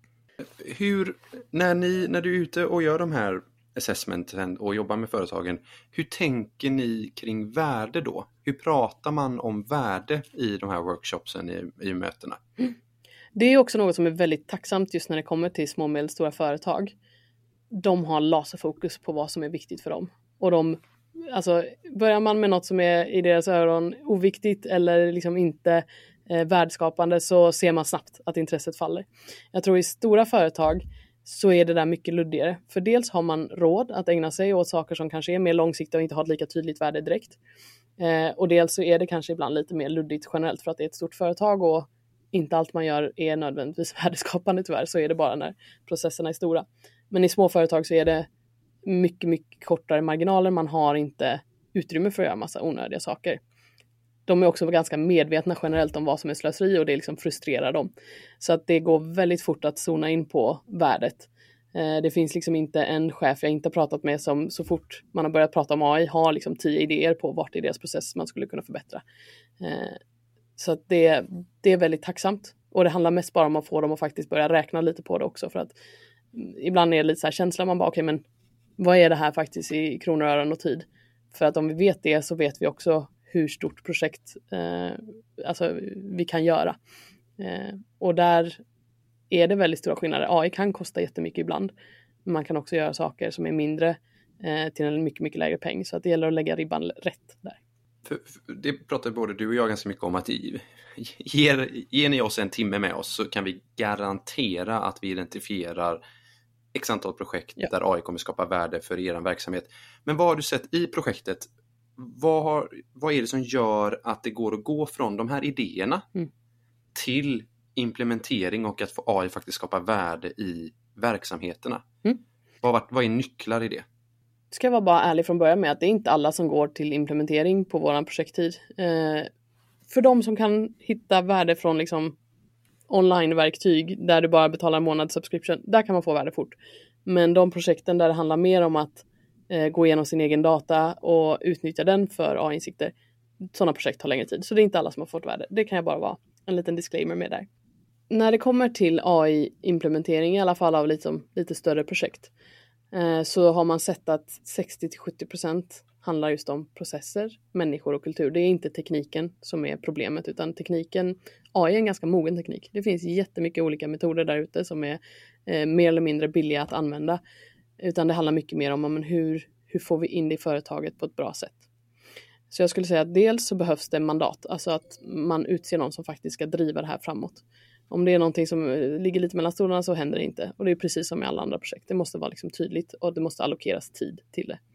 Hur, när, ni, när du är ute och gör de här assessmenten och jobbar med företagen, hur tänker ni kring värde då? Hur pratar man om värde i de här workshopsen, i, i mötena? Mm. Det är också något som är väldigt tacksamt just när det kommer till små och medelstora företag. De har laserfokus på vad som är viktigt för dem. Och de, alltså, börjar man med något som är i deras öron oviktigt eller liksom inte eh, värdeskapande, så ser man snabbt att intresset faller. Jag tror i stora företag så är det där mycket luddigare. För dels har man råd att ägna sig åt saker som kanske är mer långsiktiga och inte har ett lika tydligt värde direkt. Eh, och dels så är det kanske ibland lite mer luddigt generellt för att det är ett stort företag och inte allt man gör är nödvändigtvis värdeskapande tyvärr. Så är det bara när processerna är stora. Men i små företag så är det mycket, mycket kortare marginaler. Man har inte utrymme för att göra massa onödiga saker. De är också ganska medvetna generellt om vad som är slöseri och det liksom frustrerar dem. Så att det går väldigt fort att zona in på värdet. Eh, det finns liksom inte en chef jag inte pratat med som så fort man har börjat prata om A I har liksom tio idéer på vart i deras process man skulle kunna förbättra. Eh, så att det, det är väldigt tacksamt. Och det handlar mest bara om att få dem att faktiskt börja räkna lite på det också. För att ibland är det lite så här känsla, man bara okej, okay, men vad är det här faktiskt i kronor, ören och tid? För att om vi vet det så vet vi också hur stort projekt eh, alltså vi kan göra. Eh, och där är det väldigt stora skillnader. A I kan kosta jättemycket ibland. Men man kan också göra saker som är mindre eh, till en mycket, mycket lägre peng. Så att det gäller att lägga ribban rätt där. För, för det pratar både du och jag ganska mycket om, att ger, ger ni oss en timme med oss så kan vi garantera att vi identifierar x antal projekt ja. där A I kommer skapa värde för er verksamhet. Men vad har du sett i projektet? Vad, har, vad är det som gör att det går att gå från de här idéerna mm. till implementering och att få A I faktiskt skapa värde i verksamheterna? Mm. Vad, vad är nycklar i det? Ska jag vara bara ärlig från början med att det är inte alla som går till implementering på våran projekttid. Eh, för de som kan hitta värde från liksom online-verktyg där du bara betalar en månads subscription, där kan man få värde fort. Men de projekten där det handlar mer om att eh, gå igenom sin egen data och utnyttja den för A I-insikter, sådana projekt tar längre tid. Så det är inte alla som har fått värde. Det kan jag bara vara en liten disclaimer med där. När det kommer till A I-implementering, i alla fall av liksom, lite större projekt, eh, så har man sett att sextio till sjuttio procent handlar just om processer, människor och kultur. Det är inte tekniken som är problemet, utan tekniken, A I är en ganska mogen teknik. Det finns jättemycket olika metoder där ute som är eh, mer eller mindre billiga att använda. Utan det handlar mycket mer om men hur, hur får vi in det i företaget på ett bra sätt. Så jag skulle säga att dels så behövs det mandat, alltså att man utser någon som faktiskt ska driva det här framåt. Om det är någonting som ligger lite mellan stolarna så händer det inte. Och det är precis som med alla andra projekt. Det måste vara liksom tydligt och det måste allokeras tid till det.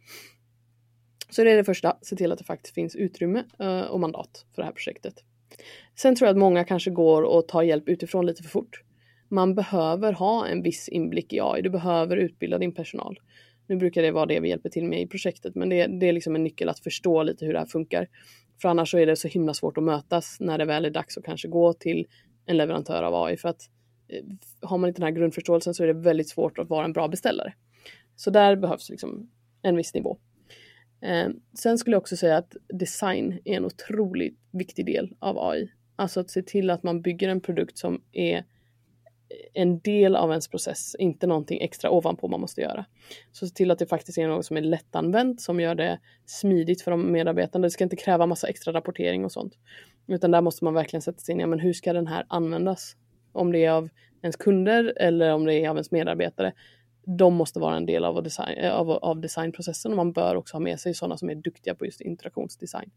Så det är det första, se till att det faktiskt finns utrymme och mandat för det här projektet. Sen tror jag att många kanske går och tar hjälp utifrån lite för fort. Man behöver ha en viss inblick i A I, du behöver utbilda din personal. Nu brukar det vara det vi hjälper till med i projektet, men det, det är liksom en nyckel att förstå lite hur det här funkar. För annars så är det så himla svårt att mötas när det väl är dags att kanske gå till en leverantör av A I. För att eh, har man inte den här grundförståelsen så är det väldigt svårt att vara en bra beställare. Så där behövs liksom en viss nivå. Eh, sen skulle jag också säga att design är en otroligt viktig del av A I. Alltså att se till att man bygger en produkt som är en del av ens process, inte någonting extra ovanpå man måste göra. Så se till att det faktiskt är något som är lättanvänt, som gör det smidigt för de medarbetande. Det ska inte kräva massa extra rapportering och sånt. Utan där måste man verkligen sätta sig in i, ja, men hur ska den här användas? Om det är av ens kunder eller om det är av ens medarbetare. De måste vara en del av, design, av, av designprocessen, och man bör också ha med sig sådana som är duktiga på just interaktionsdesign.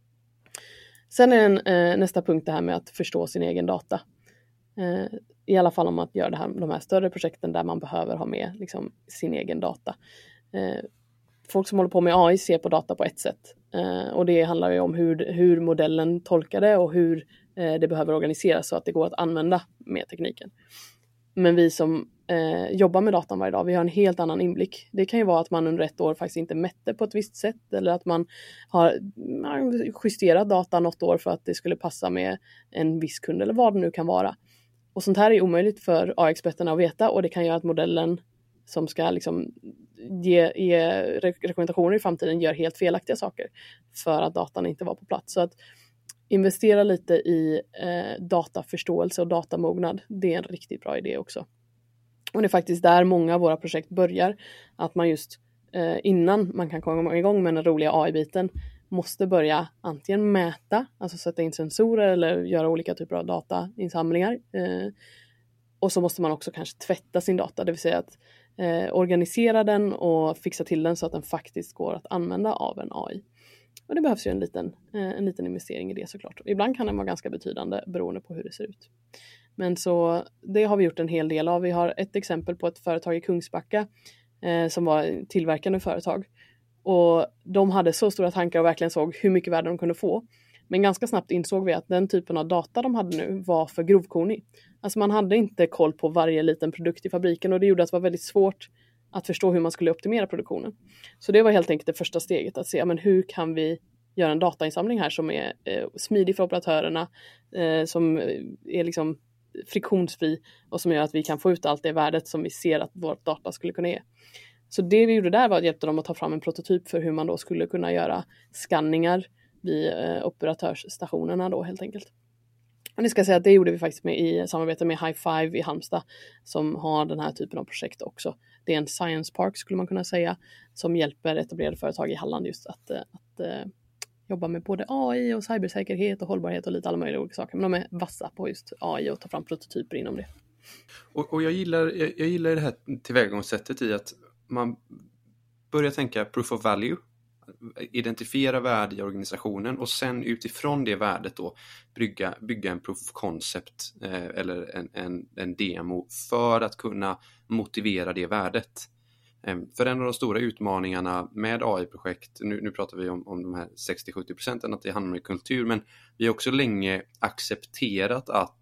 Sen är en, eh, nästa punkt det här med att förstå sin egen data. Eh, I alla fall om att göra det här, de här större projekten där man behöver ha med liksom, sin egen data. Eh, folk som håller på med A I ser på data på ett sätt. Eh, och det handlar ju om hur, hur modellen tolkar det och hur eh, det behöver organiseras så att det går att använda med tekniken. Men vi som eh, jobbar med datan varje dag, vi har en helt annan inblick. Det kan ju vara att man under ett år faktiskt inte mätte på ett visst sätt, eller att man har justerat data något år för att det skulle passa med en viss kund eller vad det nu kan vara. Och sånt här är omöjligt för A I-experterna att veta, och det kan göra att modellen som ska liksom ge, ge rekommendationer i framtiden gör helt felaktiga saker för att datan inte var på plats. Så att investera lite i eh, dataförståelse och datamognad, det är en riktigt bra idé också. Och det är faktiskt där många av våra projekt börjar, att man just eh, innan man kan komma igång med den roliga A I-biten måste börja antingen mäta, alltså sätta in sensorer eller göra olika typer av datainsamlingar. Eh, och så måste man också kanske tvätta sin data, det vill säga att eh, organisera den och fixa till den så att den faktiskt går att använda av en A I. Och det behövs ju en liten, eh, en liten investering i det såklart. Ibland kan den vara ganska betydande beroende på hur det ser ut. Men så det har vi gjort en hel del av. Vi har ett exempel på ett företag i Kungsbacka eh, som var tillverkande företag. Och de hade så stora tankar och verkligen såg hur mycket värde de kunde få. Men ganska snabbt insåg vi att den typen av data de hade nu var för grovkornig. Alltså man hade inte koll på varje liten produkt i fabriken, och det gjorde att det var väldigt svårt att förstå hur man skulle optimera produktionen. Så det var helt enkelt det första steget, att se men hur kan vi göra en datainsamling här som är eh, smidig för operatörerna, eh, som är liksom friktionsfri och som gör att vi kan få ut allt det värdet som vi ser att vårt data skulle kunna ge. Så det vi gjorde där var att hjälpa dem att ta fram en prototyp för hur man då skulle kunna göra skanningar vid eh, operatörsstationerna då helt enkelt. Och ni ska säga att det gjorde vi faktiskt med i samarbete med High Five i Halmstad, som har den här typen av projekt också. Det är en science park skulle man kunna säga, som hjälper etablerade företag i Halland just att, att, att jobba med både A I och cybersäkerhet och hållbarhet och lite alla möjliga olika saker. Men de är vassa på just A I och ta fram prototyper inom det. Och, och jag, gillar, jag, jag gillar det här tillvägagångssättet i att man börjar tänka proof of value, identifiera värde i organisationen och sen utifrån det värdet då bygga, bygga en proof of concept eh, eller en, en, en demo för att kunna motivera det värdet. Eh, för en av de stora utmaningarna med A I-projekt, nu, nu pratar vi om, om de här sextio till sjuttio procenten, att det handlar om kultur, men vi har också länge accepterat att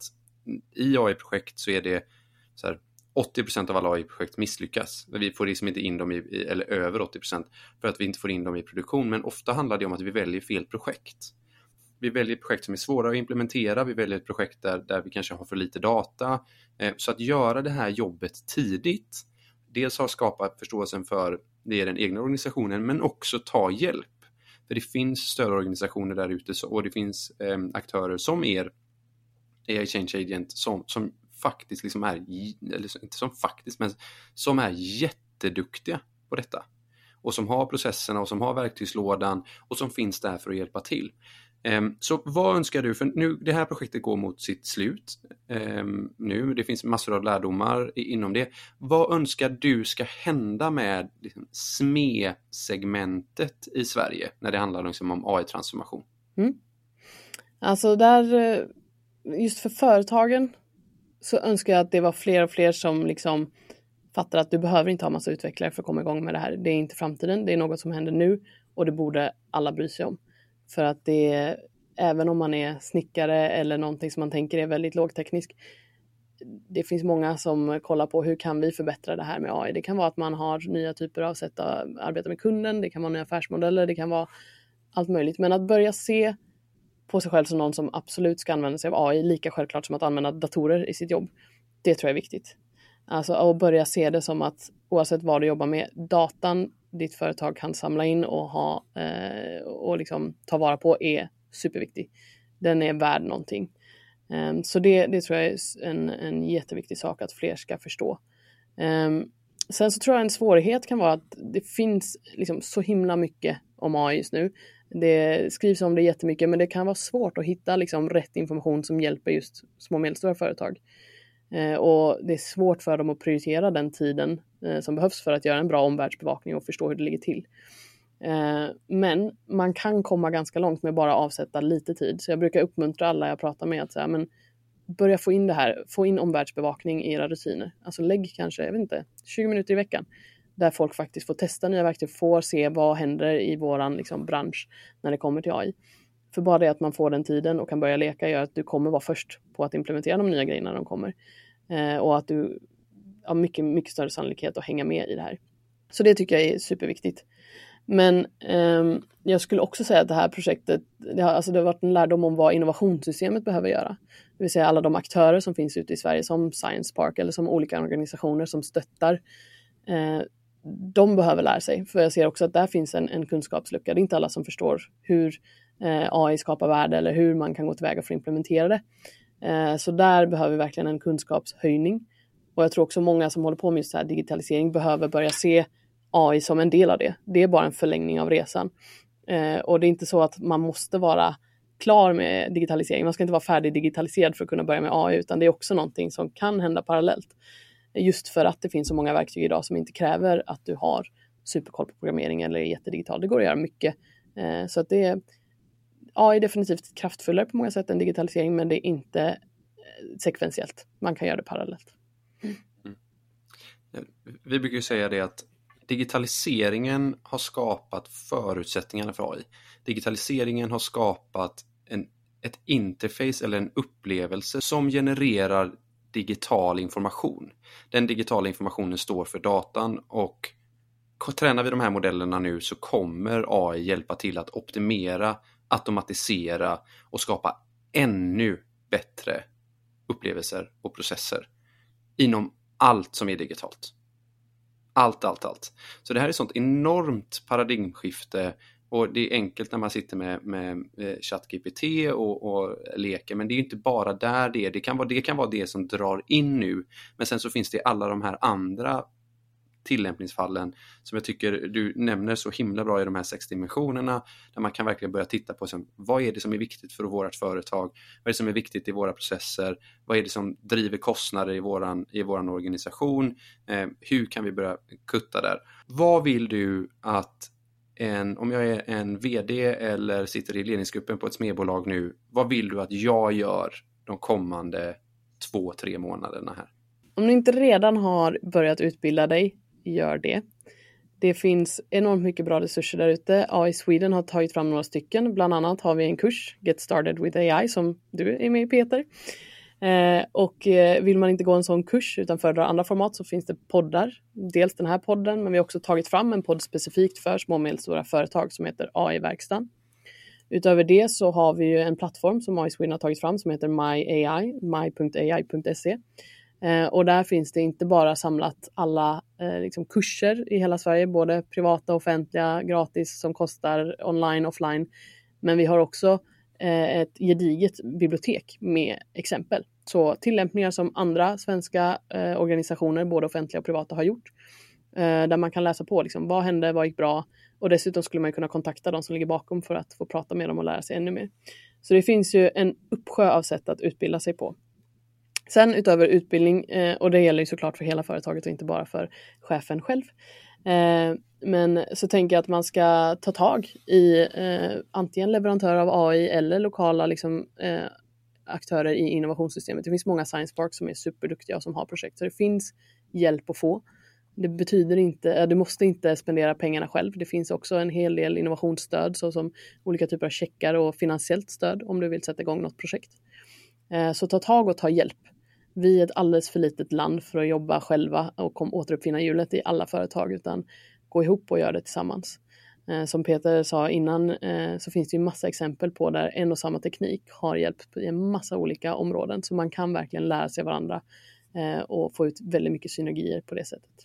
i A I-projekt så är det så här, åttio procent av alla A I-projekt misslyckas. Vi får liksom inte in dem i, eller över åttio procent för att vi inte får in dem i produktion. Men ofta handlar det om att vi väljer fel projekt. Vi väljer projekt som är svåra att implementera. Vi väljer ett projekt där, där vi kanske har för lite data. Eh, så att göra det här jobbet tidigt. Dels har skapat förståelsen för det är den egna organisationen, men också ta hjälp. För det finns stödorganisationer där ute och det finns eh, aktörer som er A I Change Agent som, som faktiskt liksom är, eller inte som faktiskt, men som är jätteduktiga på detta. Och som har processerna och som har verktygslådan och som finns där för att hjälpa till. Um, så vad önskar du? För nu, det här projektet går mot sitt slut um, nu. Det finns massor av lärdomar i, inom det. Vad önskar du ska hända med liksom, S M E-segmentet i Sverige när det handlar liksom, om A I-transformation? Mm. Alltså där, just för företagen så önskar jag att det var fler och fler som liksom fattar att du behöver inte ha massa utvecklare för att komma igång med det här. Det är inte framtiden, det är något som händer nu och det borde alla bry sig om. För att det är, även om man är snickare eller någonting som man tänker är väldigt lågteknisk, det finns många som kollar på hur kan vi förbättra det här med A I. Det kan vara att man har nya typer av sätt att arbeta med kunden, det kan vara nya affärsmodeller, det kan vara allt möjligt. Men att börja se på sig själv som någon som absolut ska använda sig av A I lika självklart som att använda datorer i sitt jobb, det tror jag är viktigt. Alltså att börja se det som att oavsett vad du jobbar med, datan ditt företag kan samla in och ha eh, och liksom ta vara på är superviktig. Den är värd någonting. Um, så det, det tror jag är en, en jätteviktig sak att fler ska förstå. Um, sen så tror jag en svårighet kan vara att det finns liksom så himla mycket om A I just nu. Det skrivs om det jättemycket, men det kan vara svårt att hitta liksom rätt information som hjälper just små och medelstora företag. Eh, och det är svårt för dem att prioritera den tiden eh, som behövs för att göra en bra omvärldsbevakning och förstå hur det ligger till. Eh, men man kan komma ganska långt med bara avsätta lite tid. Så jag brukar uppmuntra alla jag pratar med att säga, men börja få in det här, få in omvärldsbevakning i era rutiner. Alltså lägg kanske, jag vet inte, tjugo minuter i veckan. Där folk faktiskt får testa nya verktyg, får se vad händer i våran liksom, bransch när det kommer till A I. För bara det att man får den tiden och kan börja leka gör att du kommer vara först på att implementera de nya grejerna när de kommer. eh, och att du har mycket, mycket större sannolikhet att hänga med i det här. Så det tycker jag är superviktigt. Men eh, jag skulle också säga att det här projektet, det har, alltså det har varit en lärdom om vad innovationssystemet behöver göra. Det vill säga alla de aktörer som finns ute i Sverige som Science Park eller som olika organisationer som stöttar. Eh, de behöver lära sig. För jag ser också att där finns en, en kunskapslucka. Det är inte alla som förstår hur eh, A I skapar värde eller hur man kan gå tillväga för att implementera det. Eh, så där behöver vi verkligen en kunskapshöjning. Och jag tror också många som håller på med just så här digitalisering behöver börja se A I som en del av det. Det är bara en förlängning av resan. Eh, och det är inte så att man måste vara klar med digitalisering. Man ska inte vara färdig digitaliserad för att kunna börja med A I, utan det är också någonting som kan hända parallellt. Just för att det finns så många verktyg idag som inte kräver att du har superkoll på programmering eller är jättedigital. Det går att göra mycket. Eh, så att det är, A I är definitivt kraftfullare på många sätt än digitalisering, men det är inte sekventiellt. Man kan göra det parallellt. Mm. Mm. Vi brukar ju säga det att digitaliseringen har skapat förutsättningarna för A I. Digitaliseringen har skapat en, ett interface eller en upplevelse som genererar digital information. Den digitala informationen står för datan, och tränar vi de här modellerna nu så kommer A I hjälpa till att optimera, automatisera och skapa ännu bättre upplevelser och processer inom allt som är digitalt. Allt, allt, allt. Så det här är ett sånt enormt paradigmskifte, och det är enkelt när man sitter med, med ChatGPT och, och leker, men det är ju inte bara där det är. Det kan vara, det kan vara det som drar in nu, men sen så finns det alla de här andra tillämpningsfallen som jag tycker du nämner så himla bra i de här sex dimensionerna, där man kan verkligen börja titta på som, vad är det som är viktigt för vårt företag, vad är det som är viktigt i våra processer, vad är det som driver kostnader i våran, i våran organisation, eh, hur kan vi börja kutta där. Vad vill du att en, om jag är en vd eller sitter i ledningsgruppen på ett smedbolag nu, vad vill du att jag gör de kommande två, tre månaderna här? Om du inte redan har börjat utbilda dig, gör det. Det finns enormt mycket bra resurser där ute. A I Sweden har tagit fram några stycken. Bland annat har vi en kurs, Get Started with A I, som du är med i, Peter. Eh, och eh, vill man inte gå en sån kurs utan föredrar andra format, så finns det poddar. Dels den här podden, men vi har också tagit fram en podd specifikt för små och medelstora företag som heter A I-verkstan. Utöver det så har vi ju en plattform som A I Sweden har tagit fram som heter MyAI, my punkt a i punkt se. Eh, och där finns det inte bara samlat alla eh, liksom kurser i hela Sverige, både privata, offentliga, gratis, som kostar online, offline. Men vi har också eh, ett gediget bibliotek med exempel. Så tillämpningar som andra svenska eh, organisationer, både offentliga och privata, har gjort. Eh, där man kan läsa på liksom, vad hände, vad gick bra. Och dessutom skulle man kunna kontakta de som ligger bakom för att få prata med dem och lära sig ännu mer. Så det finns ju en uppsjö av sätt att utbilda sig på. Sen utöver utbildning, eh, och det gäller ju såklart för hela företaget och inte bara för chefen själv. Eh, men så tänker jag att man ska ta tag i eh, antingen leverantörer av A I eller lokala liksom, eh, aktörer i innovationssystemet. Det finns många Science Park som är superduktiga och som har projekt. Så det finns hjälp att få. Det betyder inte, du måste inte spendera pengarna själv. Det finns också en hel del innovationsstöd, såsom olika typer av checkar och finansiellt stöd om du vill sätta igång något projekt. Så ta tag och ta hjälp. Vi är ett alldeles för litet land för att jobba själva och kom, återuppfinna hjulet i alla företag, utan gå ihop och göra det tillsammans. Som Peter sa innan så finns det ju massa exempel på där en och samma teknik har hjälpt i en massa olika områden. Så man kan verkligen lära sig varandra och få ut väldigt mycket synergier på det sättet.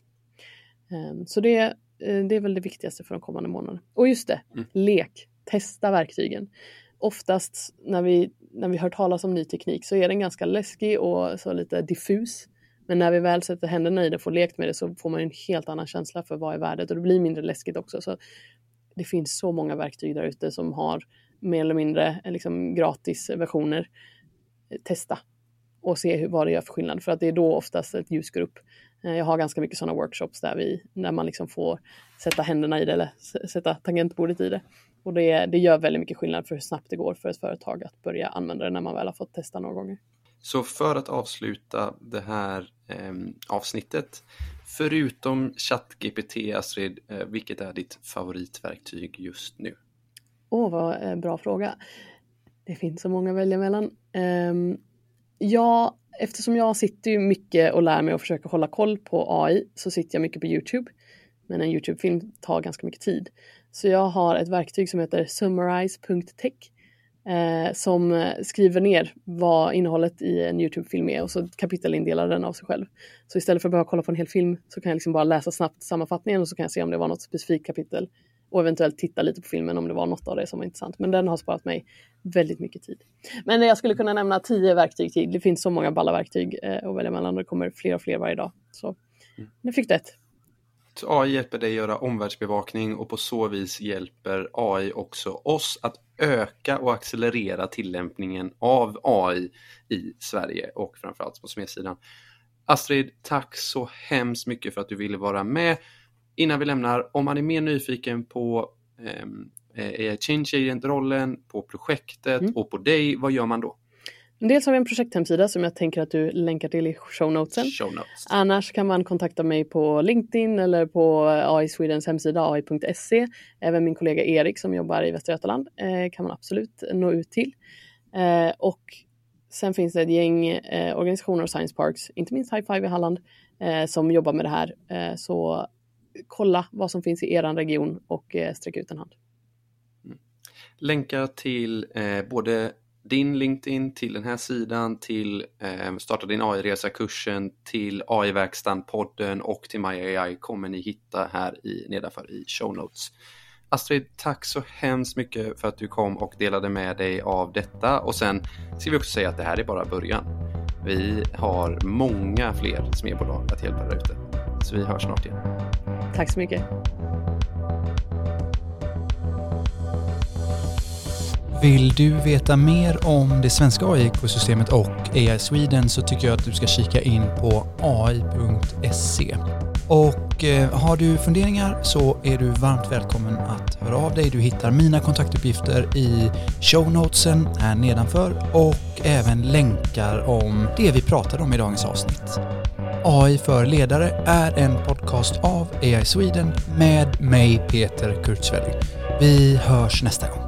Så det, det är väl det viktigaste för de kommande månaderna. Och just det, mm. lek, testa verktygen. Oftast när vi, när vi hör talas om ny teknik så är den ganska läskig och så lite diffus. Men när vi väl sätter händerna i det och får lekt med det så får man en helt annan känsla för vad är värdet. Och det blir mindre läskigt också. Så det finns så många verktyg där ute som har mer eller mindre liksom, gratis versioner. Testa och se hur, vad det gör för skillnad. För att det är då oftast ett ljus går upp. Jag har ganska mycket sådana workshops där, vi, där man liksom får sätta händerna i det eller sätta tangentbordet i det. Och det, det gör väldigt mycket skillnad för hur snabbt det går för ett företag att börja använda det när man väl har fått testa några gånger. Så för att avsluta det här eh, avsnittet, förutom ChatGPT, Astrid, eh, vilket är ditt favoritverktyg just nu? Åh, oh, vad eh, bra fråga. Det finns så många att välja mellan. Um, jag eftersom jag sitter ju mycket och lär mig och försöker hålla koll på A I så sitter jag mycket på YouTube. Men en YouTube-film tar ganska mycket tid. Så jag har ett verktyg som heter summarize punkt tech eh, som skriver ner vad innehållet i en YouTube-film är och så kapitelindelar den av sig själv. Så istället för att behöva kolla på en hel film så kan jag liksom bara läsa snabbt sammanfattningen och så kan jag se om det var något specifikt kapitel och eventuellt titta lite på filmen om det var något av det som var intressant. Men den har sparat mig väldigt mycket tid. Men jag skulle kunna nämna tio verktyg till. Det finns så många balla verktyg eh, att välja mellan och det kommer fler och fler varje dag. Så mm. nu fick du ett. A I hjälper dig göra omvärldsbevakning och på så vis hjälper A I också oss att öka och accelerera tillämpningen av A I i Sverige och framförallt på smedsidan. Astrid, tack så hemskt mycket för att du ville vara med. Innan vi lämnar, om man är mer nyfiken på eh, Change Agent-rollen, på projektet mm. och på dig, vad gör man då? Dels har vi en projekthemsida som jag tänker att du länkar till i shownotesen. Show notes. Annars kan man kontakta mig på LinkedIn eller på A I Swedens hemsida a i punkt se. Även min kollega Erik som jobbar i Västra Götaland eh, kan man absolut nå ut till. Eh, och sen finns det ett gäng eh, organisationer och science parks, inte minst High Five i Halland, eh, som jobbar med det här. Eh, så kolla vad som finns i er region och eh, sträck ut en hand. Mm. Länkar till eh, både din LinkedIn, till den här sidan, till eh, starta din A I-resa-kursen, till A I-verkstan-podden och till MyAI kommer ni hitta här i, nedanför i show notes. Astrid, tack så hemskt mycket för att du kom och delade med dig av detta. Och sen ska vi också säga att det här är bara början. Vi har många fler smedbolag att hjälpa där ute. Så vi hörs snart igen. Tack så mycket. Vill du veta mer om det svenska A I-ekosystemet och A I Sweden så tycker jag att du ska kika in på a i punkt se. Och eh, har du funderingar så är du varmt välkommen att höra av dig. Du hittar mina kontaktuppgifter i shownotesen här nedanför och även länkar om det vi pratade om i dagens avsnitt. A I för ledare är en podcast av A I Sweden med mig Peter Kurtzwellig. Vi hörs nästa gång.